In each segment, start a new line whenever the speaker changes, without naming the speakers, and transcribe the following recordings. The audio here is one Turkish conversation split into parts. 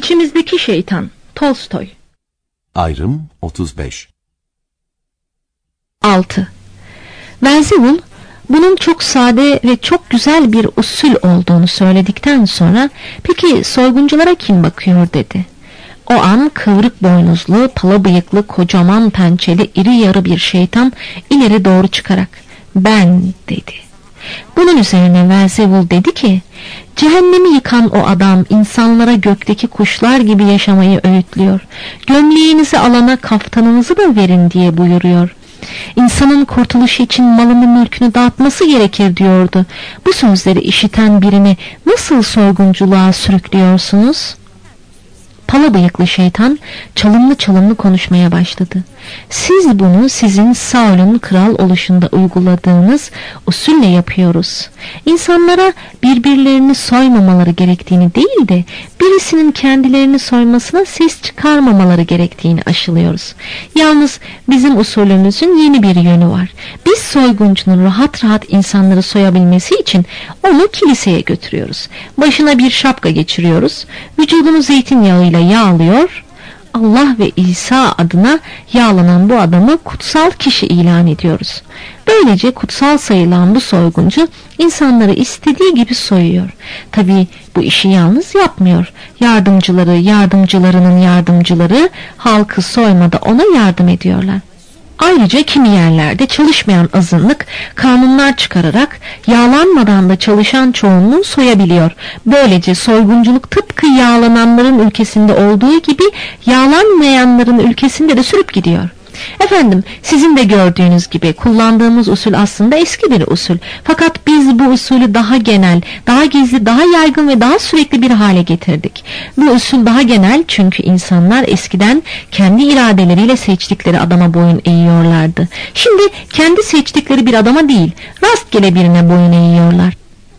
İçimizdeki şeytan. Tolstoy.
Ayrım 35.
6. Verzevul bunun çok sade ve çok güzel bir usul olduğunu söyledikten sonra peki soygunculara kim bakıyor dedi. O an kıvrık boynuzlu, pala bıyıklı, kocaman pençeli, iri yarı bir şeytan ileri doğru çıkarak ben dedi. Bunun üzerine Verzevul dedi ki, cehennemi yıkan o adam insanlara gökteki kuşlar gibi yaşamayı öğütlüyor. Gömleğinizi alana kaftanınızı da verin diye buyuruyor. İnsanın kurtuluşu için malını mülkünü dağıtması gerekir diyordu. Bu sözleri işiten birini nasıl soygunculuğa sürüklüyorsunuz? Pala bıyıklı şeytan çalımlı çalımlı konuşmaya başladı. Siz bunu sizin Saul'un kral oluşunda uyguladığınız usulle yapıyoruz. İnsanlara birbirlerini soymamaları gerektiğini değil de birisinin kendilerini soymasına ses çıkarmamaları gerektiğini aşılıyoruz. Yalnız bizim usulümüzün yeni bir yönü var. Biz soyguncunun rahat rahat insanları soyabilmesi için onu kiliseye götürüyoruz. Başına bir şapka geçiriyoruz. Vücudunu zeytinyağıyla yağlıyor. Allah ve İsa adına yağlanan bu adamı kutsal kişi ilan ediyoruz. Böylece kutsal sayılan bu soyguncu insanları istediği gibi soyuyor. Tabii bu işi yalnız yapmıyor. Yardımcıları, yardımcılarının yardımcıları halkı soymada ona yardım ediyorlar. Ayrıca kimi yerlerde çalışmayan azınlık kanunlar çıkararak yağlanmadan da çalışan çoğunluğu soyabiliyor. Böylece soygunculuk tıpkı yağlananların ülkesinde olduğu gibi yağlanmayanların ülkesinde de sürüp gidiyor. Efendim, sizin de gördüğünüz gibi kullandığımız usul aslında eski bir usul. Fakat biz bu usulü daha genel, daha gizli, daha yaygın ve daha sürekli bir hale getirdik. Bu usul daha genel çünkü insanlar eskiden kendi iradeleriyle seçtikleri adama boyun eğiyorlardı. Şimdi kendi seçtikleri bir adama değil, rastgele birine boyun eğiyorlar.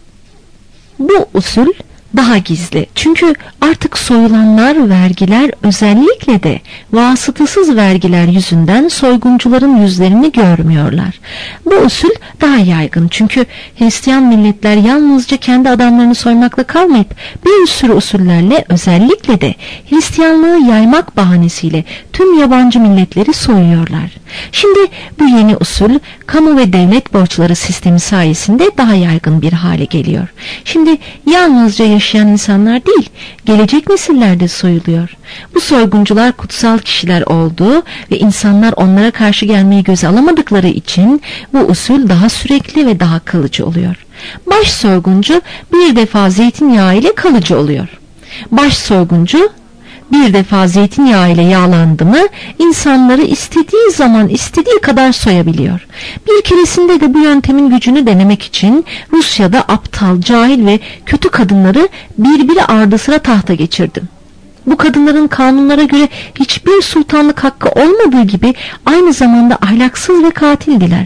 Bu usul daha gizli. Çünkü artık soyulanlar vergiler, özellikle de vasıtasız vergiler yüzünden soyguncuların yüzlerini görmüyorlar. Bu usul daha yaygın. Çünkü Hristiyan milletler yalnızca kendi adamlarını soymakla kalmayıp bir sürü usullerle, özellikle de Hristiyanlığı yaymak bahanesiyle tüm yabancı milletleri soyuyorlar. Şimdi bu yeni usul kamu ve devlet borçları sistemi sayesinde daha yaygın bir hale geliyor. Şimdi yalnızca yaşayan insanlar değil, gelecek nesiller de soyuluyor. Bu soyguncular kutsal kişiler olduğu ve insanlar onlara karşı gelmeyi göze alamadıkları için bu usul daha sürekli ve daha kalıcı oluyor. Baş soyguncu bir defa zeytinyağı ile kalıcı oluyor. Baş soyguncu bir defa zeytinyağı ile yağlandı mı insanları istediği zaman istediği kadar soyabiliyor. Bir keresinde de bu yöntemin gücünü denemek için Rusya'da aptal, cahil ve kötü kadınları birbiri ardı sıra tahta geçirdim. Bu kadınların kanunlara göre hiçbir sultanlık hakkı olmadığı gibi aynı zamanda ahlaksız ve katildiler.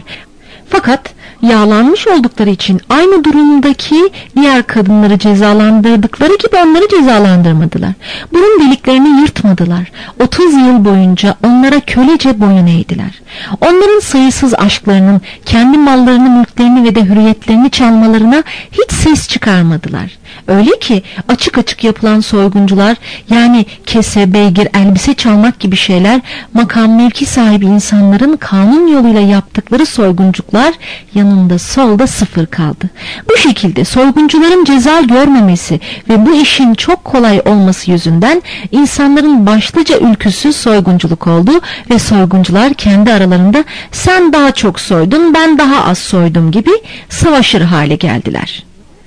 Fakat yağlanmış oldukları için aynı durumdaki diğer kadınları cezalandırdıkları gibi onları cezalandırmadılar. Burun deliklerini yırtmadılar. 30 yıl boyunca onlara kölece boyun eğdiler. Onların sayısız aşklarının, kendi mallarını, mülklerini ve de hürriyetlerini çalmalarına hiç ses çıkarmadılar. Öyle ki açık açık yapılan soyguncular, yani kese, beygir, elbise çalmak gibi şeyler, makam mevki sahibi insanların kanun yoluyla yaptıkları soyguncuklar yanında solda sıfır kaldı. Bu şekilde soyguncuların ceza görmemesi ve bu işin çok kolay olması yüzünden insanların başlıca ülküsü soygunculuk oldu ve soyguncular kendi aralarında sen daha çok soydun, ben daha az soydum gibi savaşır hale geldiler.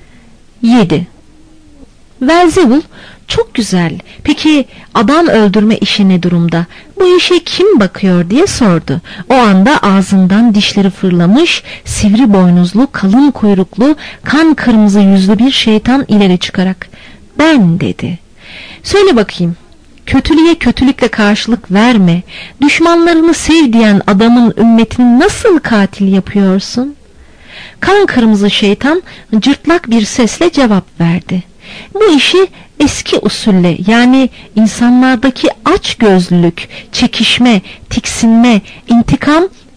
7. Verzevul, çok güzel. Peki adam öldürme işi ne durumda? Bu işe kim bakıyor diye sordu. O anda ağzından dişleri fırlamış, sivri boynuzlu, kalın kuyruklu, kan kırmızı yüzlü bir şeytan ileri çıkarak ben dedi. Söyle bakayım. Kötülüğe kötülükle karşılık verme. Düşmanlarını sev diyen adamın ümmetini nasıl katil yapıyorsun? Kan kırmızı şeytan cırtlak bir sesle cevap verdi. Bu işi eski usulle, yani insanlardaki açgözlülük, çekişme, tiksinme, intikam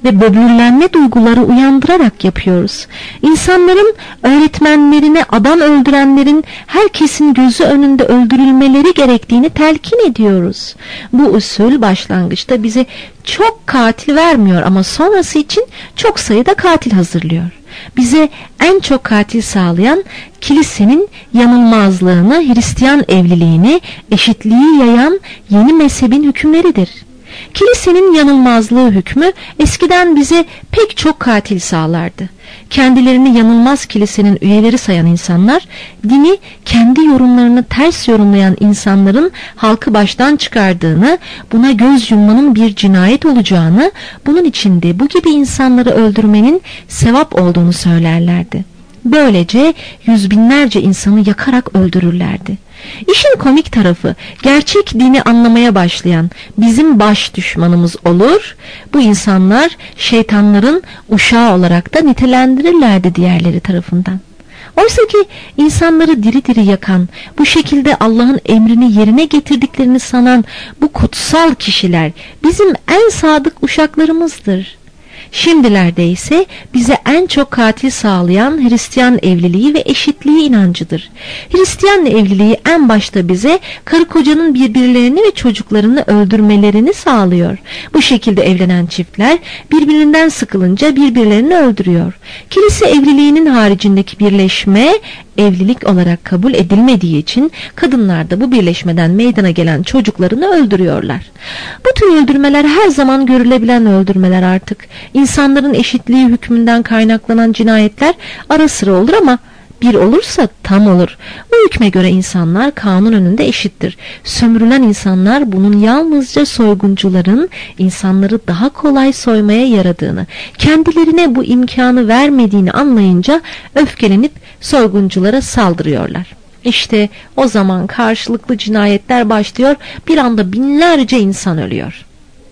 ve böbürlenme duyguları uyandırarak yapıyoruz. İnsanların öğretmenlerine adam öldürenlerin herkesin gözü önünde öldürülmeleri gerektiğini telkin ediyoruz. Bu usul başlangıçta bize çok katil vermiyor ama sonrası için çok sayıda katil hazırlıyor. Bize en çok katil sağlayan kilisenin yanılmazlığını, Hristiyan evliliğini, eşitliği yayan yeni mezhebin hükümleridir. Kilisenin yanılmazlığı hükmü eskiden bize pek çok katil sağlardı. Kendilerini yanılmaz kilisenin üyeleri sayan insanlar, dini kendi yorumlarını ters yorumlayan insanların halkı baştan çıkardığını, buna göz yummanın bir cinayet olacağını, bunun içinde bu gibi insanları öldürmenin sevap olduğunu söylerlerdi. Böylece yüz binlerce insanı yakarak öldürürlerdi. İşin komik tarafı, gerçek dini anlamaya başlayan bizim baş düşmanımız olur, bu insanlar şeytanların uşağı olarak da nitelendirirlerdi diğerleri tarafından. Oysa ki insanları diri diri yakan, bu şekilde Allah'ın emrini yerine getirdiklerini sanan bu kutsal kişiler bizim en sadık uşaklarımızdır. Şimdilerde ise bize en çok katil sağlayan Hristiyan evliliği ve eşitliği inancıdır. Hristiyan evliliği en başta bize karı kocanın birbirlerini ve çocuklarını öldürmelerini sağlıyor. Bu şekilde evlenen çiftler birbirinden sıkılınca birbirlerini öldürüyor. Kilise evliliğinin haricindeki birleşme evlilik olarak kabul edilmediği için kadınlar da bu birleşmeden meydana gelen çocuklarını öldürüyorlar. Bu tür öldürmeler her zaman görülebilen öldürmeler artık. İnsanların eşitliği hükmünden kaynaklanan cinayetler ara sıra olur ama bir olursa tam olur. Bu hükme göre insanlar kanun önünde eşittir. Sömürülen insanlar bunun yalnızca soyguncuların insanları daha kolay soymaya yaradığını, kendilerine bu imkanı vermediğini anlayınca öfkelenip soygunculara saldırıyorlar. İşte o zaman karşılıklı cinayetler başlıyor, bir anda binlerce insan ölüyor.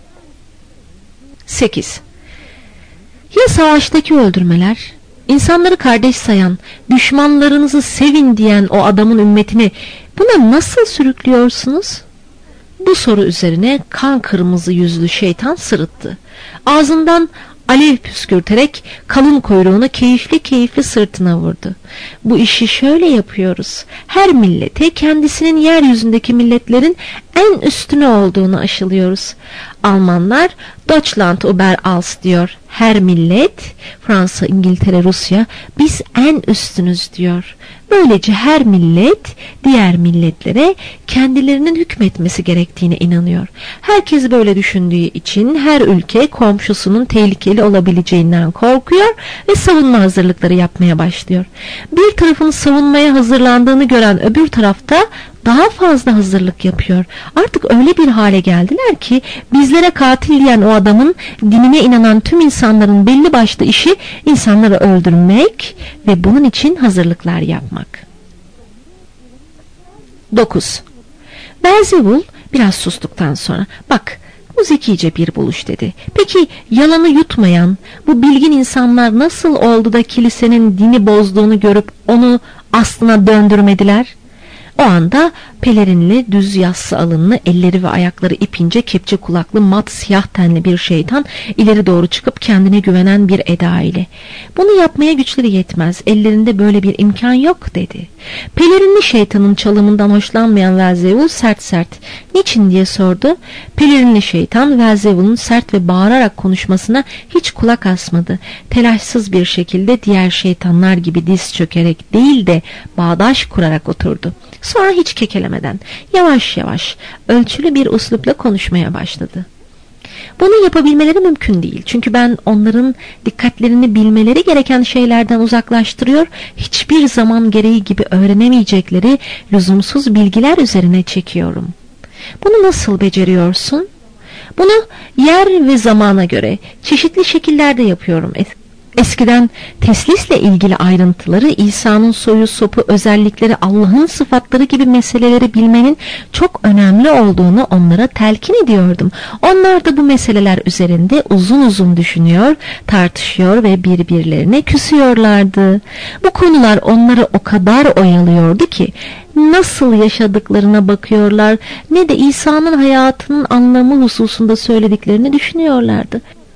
8. Ya savaştaki öldürmeler? İnsanları kardeş sayan, düşmanlarınızı sevin diyen o adamın ümmetini buna nasıl sürüklüyorsunuz? Bu soru üzerine kan kırmızı yüzlü şeytan sırıttı. Ağzından alev püskürterek kalın kuyruğunu keyifli keyifli sırtına vurdu. Bu işi şöyle yapıyoruz. Her millete kendisinin yeryüzündeki milletlerin en üstüne olduğunu aşılıyoruz. Almanlar Deutschland über alles diyor. Her millet, Fransa, İngiltere, Rusya, biz en üstünüz diyor. Böylece her millet diğer milletlere kendilerinin hükmetmesi gerektiğine inanıyor. Herkes böyle düşündüğü için her ülke komşusunun tehlikeli olabileceğinden korkuyor ve savunma hazırlıkları yapmaya başlıyor. Bir tarafın savunmaya hazırlandığını gören öbür tarafta daha fazla hazırlık yapıyor. Artık öyle bir hale geldiler ki bizlere katil diyen o adamın dinine inanan tüm insanların belli başlı işi insanları öldürmek ve bunun için hazırlıklar yapmak. 9. Beelzebul biraz sustuktan sonra bak bu zekice bir buluş dedi. Peki yalanı yutmayan bu bilgin insanlar nasıl oldu da kilisenin dini bozduğunu görüp onu aslına döndürmediler? O anda pelerinli, düz yassı alınlı, elleri ve ayakları ipince kepçe kulaklı, mat siyah tenli bir şeytan ileri doğru çıkıp kendine güvenen bir eda ile "Bunu yapmaya güçleri yetmez, ellerinde böyle bir imkan yok" dedi. Pelerinli şeytanın çalımından hoşlanmayan Beelzebul sert sert "Niçin?" diye sordu. Pelerinli şeytan Beelzebul'un sert ve bağırarak konuşmasına hiç kulak asmadı. Telaşsız bir şekilde diğer şeytanlar gibi diz çökerek değil de bağdaş kurarak oturdu. Sonra hiç kekelemeden yavaş yavaş ölçülü bir üslupla konuşmaya başladı. Bunu yapabilmeleri mümkün değil. Çünkü ben onların dikkatlerini bilmeleri gereken şeylerden uzaklaştırıyor, hiçbir zaman gereği gibi öğrenemeyecekleri lüzumsuz bilgiler üzerine çekiyorum. Bunu nasıl beceriyorsun? Bunu yer ve zamana göre çeşitli şekillerde yapıyorum. Eskiden teslisle ilgili ayrıntıları, İsa'nın soyu sopu özellikleri, Allah'ın sıfatları gibi meseleleri bilmenin çok önemli olduğunu onlara telkin ediyordum. Onlar da bu meseleler üzerinde uzun uzun düşünüyor, tartışıyor ve birbirlerine küsüyorlardı. Bu konular onları o kadar oyalıyordu ki nasıl yaşadıklarına bakıyorlar ne de İsa'nın hayatının anlamı hususunda söylediklerini düşünüyorlardı.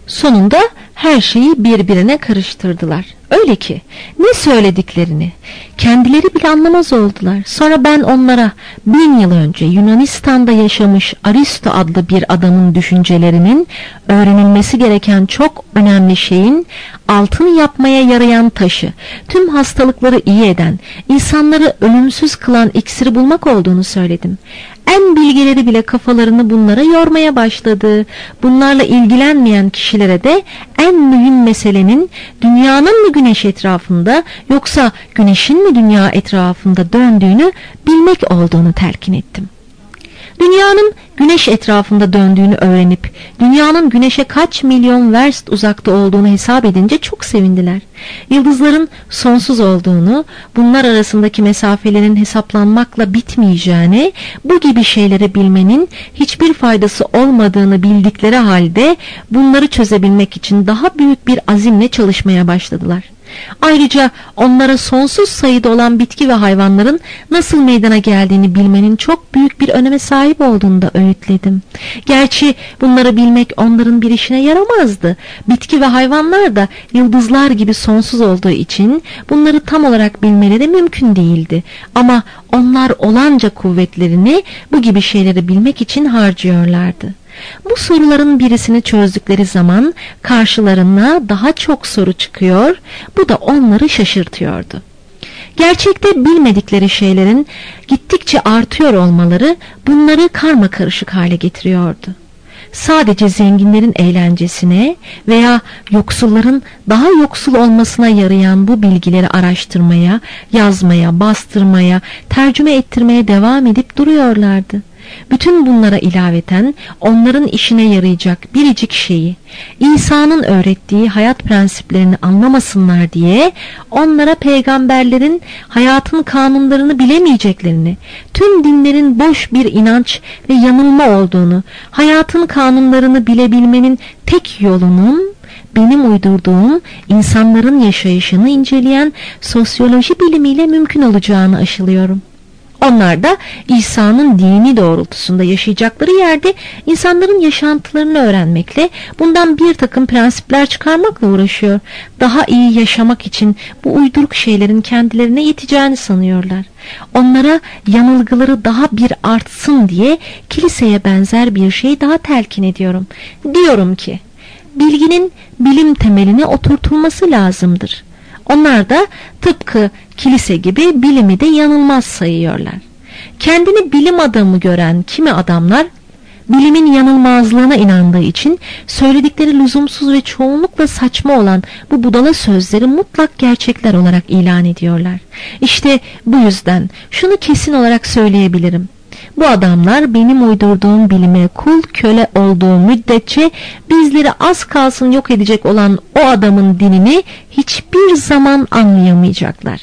Sonunda her şeyi birbirine karıştırdılar. Öyle ki ne söylediklerini kendileri bile anlamaz oldular. Sonra ben onlara 1000 yıl önce Yunanistan'da yaşamış Aristo adlı bir adamın düşüncelerinin öğrenilmesi gereken çok önemli şeyin altını yapmaya yarayan taşı, tüm hastalıkları iyi eden, insanları ölümsüz kılan iksiri bulmak olduğunu söyledim. En bilgeleri bile kafalarını bunlara yormaya başladı. Bunlarla ilgilenmeyen kişilere de en mühim meselenin dünyanın mı güneş etrafında yoksa güneşin mi dünya etrafında döndüğünü bilmek olduğunu telkin ettim. Dünyanın güneş etrafında döndüğünü öğrenip dünyanın güneşe kaç milyon verst uzakta olduğunu hesap edince çok sevindiler. Yıldızların sonsuz olduğunu, bunlar arasındaki mesafelerin hesaplanmakla bitmeyeceğini, bu gibi şeyleri bilmenin hiçbir faydası olmadığını bildikleri halde bunları çözebilmek için daha büyük bir azimle çalışmaya başladılar. Ayrıca onlara sonsuz sayıda olan bitki ve hayvanların nasıl meydana geldiğini bilmenin çok büyük bir öneme sahip olduğunu da öğütledim. Gerçi bunları bilmek onların bir işine yaramazdı. Bitki ve hayvanlar da yıldızlar gibi sonsuz olduğu için bunları tam olarak bilmeleri mümkün değildi. Ama onlar olanca kuvvetlerini bu gibi şeyleri bilmek için harcıyorlardı. Bu soruların birisini çözdükleri zaman karşılarına daha çok soru çıkıyor, bu da onları şaşırtıyordu. Gerçekte bilmedikleri şeylerin gittikçe artıyor olmaları bunları karmakarışık hale getiriyordu. Sadece zenginlerin eğlencesine veya yoksulların daha yoksul olmasına yarayan bu bilgileri araştırmaya, yazmaya, bastırmaya, tercüme ettirmeye devam edip duruyorlardı. Bütün bunlara ilaveten onların işine yarayacak biricik şeyi, İsa'nın öğrettiği hayat prensiplerini anlamasınlar diye onlara peygamberlerin hayatın kanunlarını bilemeyeceklerini, tüm dinlerin boş bir inanç ve yanılma olduğunu, hayatın kanunlarını bilebilmenin tek yolunun benim uydurduğum insanların yaşayışını inceleyen sosyoloji bilimiyle mümkün olacağını aşılıyorum. Onlar da İsa'nın dini doğrultusunda yaşayacakları yerde insanların yaşantılarını öğrenmekle, bundan bir takım prensipler çıkarmakla uğraşıyor. Daha iyi yaşamak için bu uyduruk şeylerin kendilerine yeteceğini sanıyorlar. Onlara yanılgıları daha bir artsın diye kiliseye benzer bir şey daha telkin ediyorum. Diyorum ki, bilginin bilim temeline oturtulması lazımdır. Onlar da tıpkı kilise gibi bilimi de yanılmaz sayıyorlar. Kendini bilim adamı gören kimi adamlar bilimin yanılmazlığına inandığı için söyledikleri lüzumsuz ve çoğunlukla saçma olan bu budala sözleri mutlak gerçekler olarak ilan ediyorlar. İşte bu yüzden şunu kesin olarak söyleyebilirim. Bu adamlar benim uydurduğum bilime kul köle olduğu müddetçe bizleri az kalsın yok edecek olan o adamın dinini hiçbir zaman anlayamayacaklar.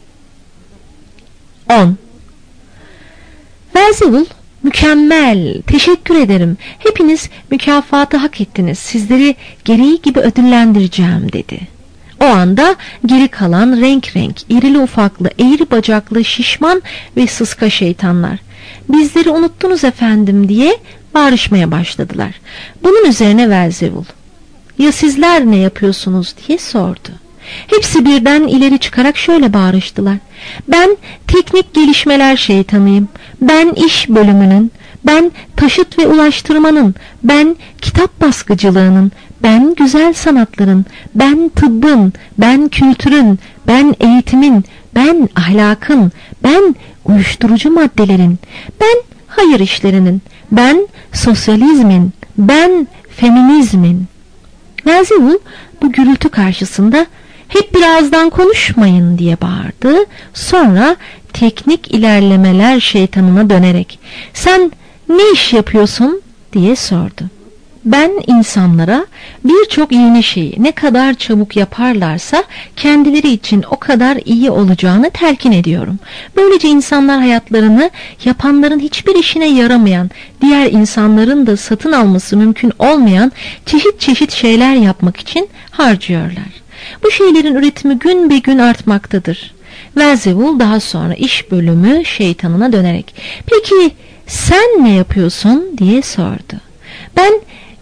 10. Beelzebul, mükemmel, teşekkür ederim. Hepiniz mükafatı hak ettiniz. Sizleri gereği gibi ödüllendireceğim dedi. O anda geri kalan renk renk, irili ufaklı, eğri bacaklı, şişman ve sıska şeytanlar, bizleri unuttunuz efendim diye bağırışmaya başladılar. Bunun üzerine Beelzebul, ya sizler ne yapıyorsunuz diye sordu. Hepsi birden ileri çıkarak şöyle bağırıştılar. Ben teknik gelişmeler şeytanıyım. Ben iş bölümünün, ben taşıt ve ulaştırmanın, ben kitap baskıcılığının, ben güzel sanatların, ben tıbbın, ben kültürün, ben eğitimin, ben ahlakın, ben uyuşturucu maddelerin, ben hayır işlerinin, ben sosyalizmin, ben feminizmin. Beelzebul bu gürültü karşısında hep birazdan konuşmayın diye bağırdı. Sonra teknik ilerlemeler şeytanına dönerek sen ne iş yapıyorsun diye sordu. Ben insanlara birçok yeni şeyi ne kadar çabuk yaparlarsa kendileri için o kadar iyi olacağını telkin ediyorum. Böylece insanlar hayatlarını yapanların hiçbir işine yaramayan, diğer insanların da satın alması mümkün olmayan çeşit çeşit şeyler yapmak için harcıyorlar. Bu şeylerin üretimi gün be gün artmaktadır. Beelzebul daha sonra iş bölümü şeytanına dönerek peki sen ne yapıyorsun diye sordu. Ben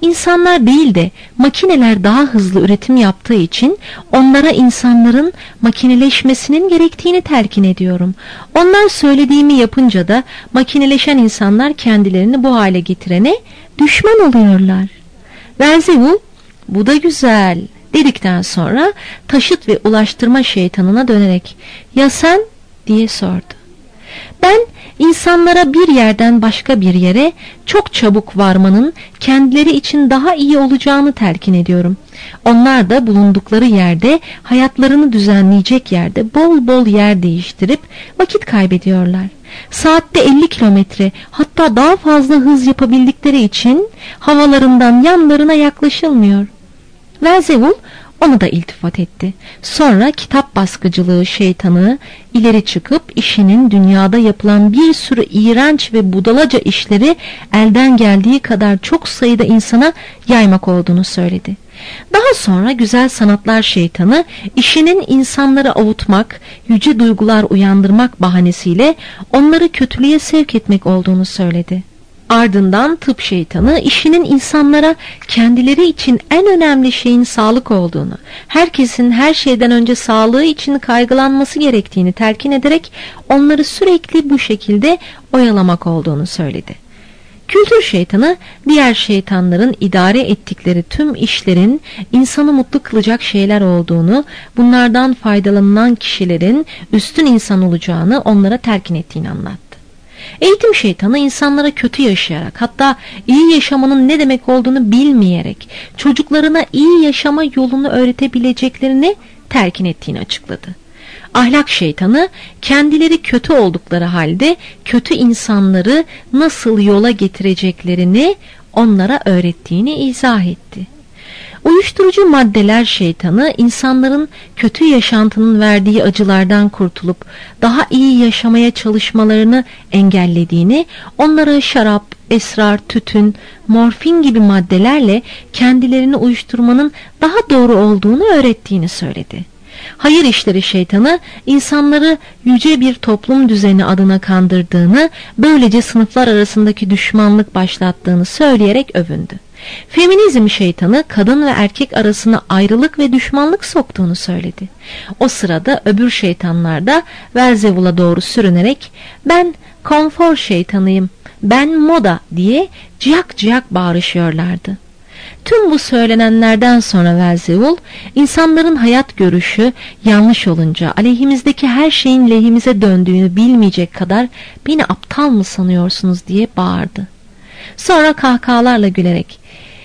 İnsanlar değil de makineler daha hızlı üretim yaptığı için onlara insanların makineleşmesinin gerektiğini telkin ediyorum. Onlar söylediğimi yapınca da makineleşen insanlar kendilerini bu hale getirene düşman oluyorlar. Beelzebul, bu da güzel dedikten sonra taşıt ve ulaştırma şeytanına dönerek, ya sen diye sordu. Ben insanlara bir yerden başka bir yere çok çabuk varmanın kendileri için daha iyi olacağını telkin ediyorum. Onlar da bulundukları yerde, hayatlarını düzenleyecek yerde bol bol yer değiştirip vakit kaybediyorlar. Saatte 50 kilometre, hatta daha fazla hız yapabildikleri için havalarından yanlarına yaklaşılmıyor. Beelzebul ona da iltifat etti. Sonra kitap baskıcılığı şeytanı ileri çıkıp işinin dünyada yapılan bir sürü iğrenç ve budalaca işleri elden geldiği kadar çok sayıda insana yaymak olduğunu söyledi. Daha sonra güzel sanatlar şeytanı işinin insanları avutmak, yüce duygular uyandırmak bahanesiyle onları kötülüğe sevk etmek olduğunu söyledi. Ardından tıp şeytanı işinin insanlara kendileri için en önemli şeyin sağlık olduğunu, herkesin her şeyden önce sağlığı için kaygılanması gerektiğini telkin ederek onları sürekli bu şekilde oyalamak olduğunu söyledi. Kültür şeytanı diğer şeytanların idare ettikleri tüm işlerin insanı mutlu kılacak şeyler olduğunu, bunlardan faydalanan kişilerin üstün insan olacağını onlara telkin ettiğini anlattı. Eğitim şeytanı insanlara kötü yaşayarak, hatta iyi yaşamanın ne demek olduğunu bilmeyerek çocuklarına iyi yaşama yolunu öğretebileceklerini telkin ettiğini açıkladı. Ahlak şeytanı kendileri kötü oldukları halde kötü insanları nasıl yola getireceklerini onlara öğrettiğini izah etti. Uyuşturucu maddeler şeytanı insanların kötü yaşantının verdiği acılardan kurtulup daha iyi yaşamaya çalışmalarını engellediğini, onlara şarap, esrar, tütün, morfin gibi maddelerle kendilerini uyuşturmanın daha doğru olduğunu öğrettiğini söyledi. Hayır işleri şeytanı insanları yüce bir toplum düzeni adına kandırdığını, böylece sınıflar arasındaki düşmanlık başlattığını söyleyerek övündü. Feminizm şeytanı kadın ve erkek arasına ayrılık ve düşmanlık soktuğunu söyledi. O sırada öbür şeytanlar da Beelzebul'a doğru sürünerek ben konfor şeytanıyım, ben moda diye ciyak ciyak bağırışıyorlardı. Tüm bu söylenenlerden sonra Beelzebul, insanların hayat görüşü yanlış olunca aleyhimizdeki her şeyin lehimize döndüğünü bilmeyecek kadar beni aptal mı sanıyorsunuz diye bağırdı. Sonra kahkahalarla gülerek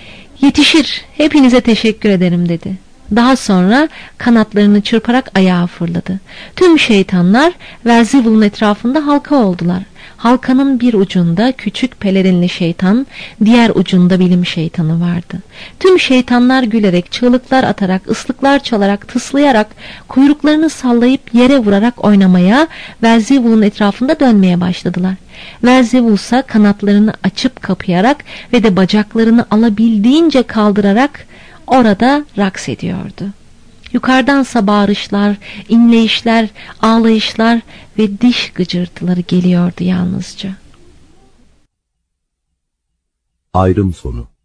yetişir, hepinize teşekkür ederim dedi. Daha sonra kanatlarını çırparak ayağa fırladı. Tüm şeytanlar Beelzebul'un etrafında halka oldular. Halkanın bir ucunda küçük pelerinli şeytan, diğer ucunda bilim şeytanı vardı. Tüm şeytanlar gülerek, çığlıklar atarak, ıslıklar çalarak, tıslayarak, kuyruklarını sallayıp yere vurarak oynamaya, Beelzebul'un etrafında dönmeye başladılar. Beelzebul ise kanatlarını açıp kapayarak ve de bacaklarını alabildiğince kaldırarak orada raks ediyordu. Yukarıdansa bağırışlar, inleyişler, ağlayışlar ve diş gıcırtıları geliyordu yalnızca.
Ayrım sonu.